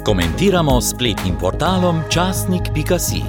Komentiramo s spletnim portalom časnik.si.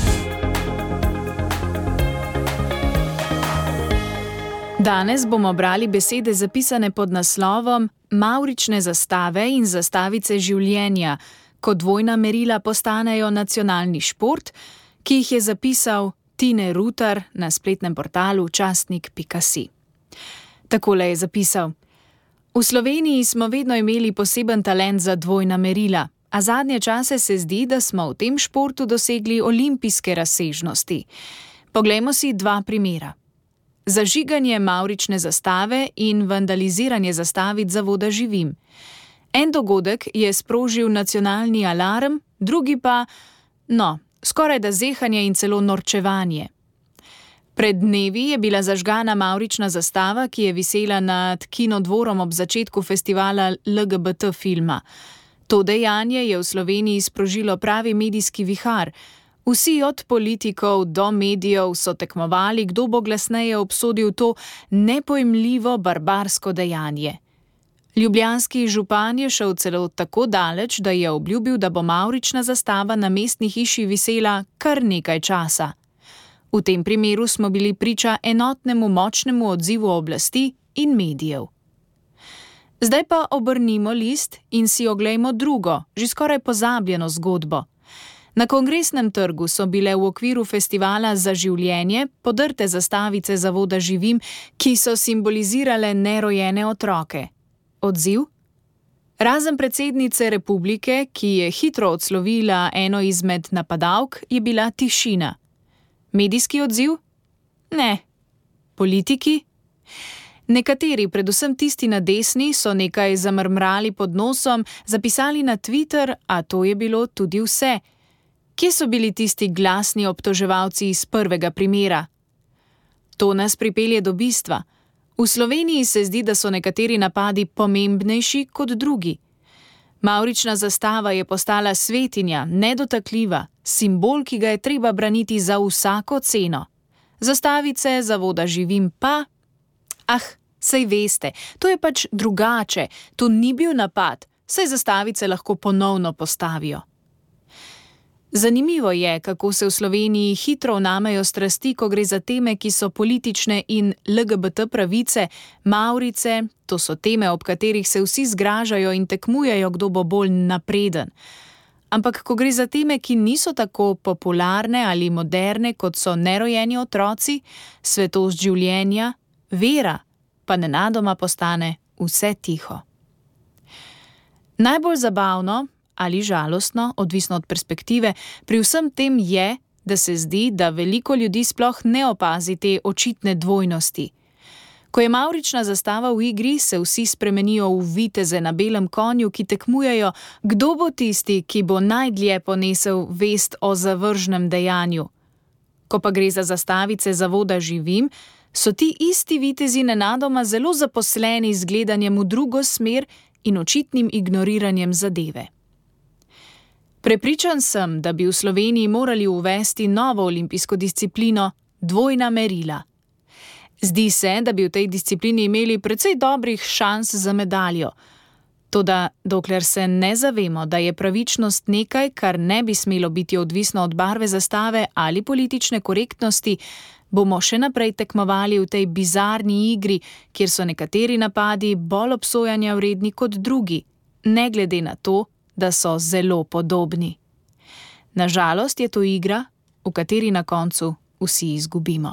Danes bomo brali besede zapisane pod naslovom Mavrične zastave in zastavice življenja, ko dvojna merila postanejo nacionalni šport, ki jih je zapisal Tine Rutar na spletnem portalu časnik.si. Takole je zapisal: V Sloveniji smo vedno imeli poseben talent za dvojna merila, a zadnje čase se zdi, da smo v tem športu dosegli olimpijske razsežnosti. Poglejmo si dva primera. Zažiganje mavrične zastave in vandaliziranje zastavic zavoda Živim. En dogodek je sprožil nacionalni alarm, drugi pa, skorajda zehanje in celo norčevanje. Pred dnevi je bila zažgana mavrična zastava, ki je visela nad kinodvorom ob začetku festivala LGBT filma. To dejanje je v Sloveniji sprožilo pravi medijski vihar. Vsi od politikov do medijev so tekmovali, kdo bo glasneje obsodil to nepojmljivo barbarsko dejanje. Ljubljanski župan je šel celo tako daleč, da je obljubil, da bo mavrična zastava na mestni hiši visela kar nekaj časa. V tem primeru smo bili priča enotnemu močnemu odzivu oblasti in medijev. Zdaj pa obrnimo list in si oglejmo drugo, že skoraj pozabljeno zgodbo. Na Kongresnem trgu so bile v okviru festivala Za življenje podrte zastavice zavoda Živim, ki so simbolizirale nerojene otroke. Odziv? Razen predsednice republike, ki je hitro odslovila eno izmed napadalk, je bila tišina. Medijski odziv? Ne. Politiki? Nekateri, predvsem tisti na desni, so nekaj zamrmrali pod nosom, zapisali na Twitter, a to je bilo tudi vse. Kje so bili tisti glasni obtoževalci iz prvega primera? To nas pripelje do bistva. V Sloveniji se zdi, da so nekateri napadi pomembnejši kot drugi. Mavrična zastava je postala svetinja, nedotakljiva, simbol, ki ga je treba braniti za vsako ceno. Zastavice zavoda Živim pa... saj veste, to je pač drugače, to ni bil napad, saj zastavice lahko ponovno postavijo. Zanimivo je, kako se v Sloveniji hitro vnamejo strasti, ko gre za teme, ki so politične in LGBT pravice, mavrice, to so teme, ob katerih se vsi zgražajo in tekmujejo, kdo bo bolj napreden. Ampak ko gre za teme, ki niso tako popularne ali moderne, kot so nerojeni otroci, svetost življenja, vera, pa nenadoma postane vse tiho. Najbolj zabavno ali žalostno, odvisno od perspektive, pri vsem tem je, da se zdi, da veliko ljudi sploh ne opazi te očitne dvojnosti. Ko je mavrična zastava v igri, se vsi spremenijo v viteze na belem konju, ki tekmujejo, kdo bo tisti, ki bo najdlje ponesel vest o zavržnem dejanju. Ko pa gre za zastavice zavoda Živim, so ti isti vitezi nenadoma zelo zaposleni z gledanjem v drugo smer in očitnim ignoriranjem zadeve. Prepričan sem, da bi v Sloveniji morali uvesti novo olimpijsko disciplino dvojna merila. Zdi se, da bi v tej disciplini imeli precej dobrih šans za medaljo. Toda dokler se ne zavemo, da je pravičnost nekaj, kar ne bi smelo biti odvisno od barve zastave ali politične korektnosti, bomo še naprej tekmovali v tej bizarni igri, kjer so nekateri napadi bolj obsojanja vredni kot drugi, ne glede na to, da so zelo podobni. Na žalost je to igra, v kateri na koncu vsi izgubimo.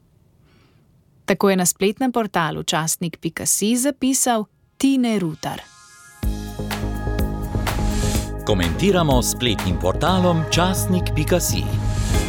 Tako je na spletnem portalu časnik.si zapisal Tine Rutar. Komentiramo s spletnim portalom časnik.si.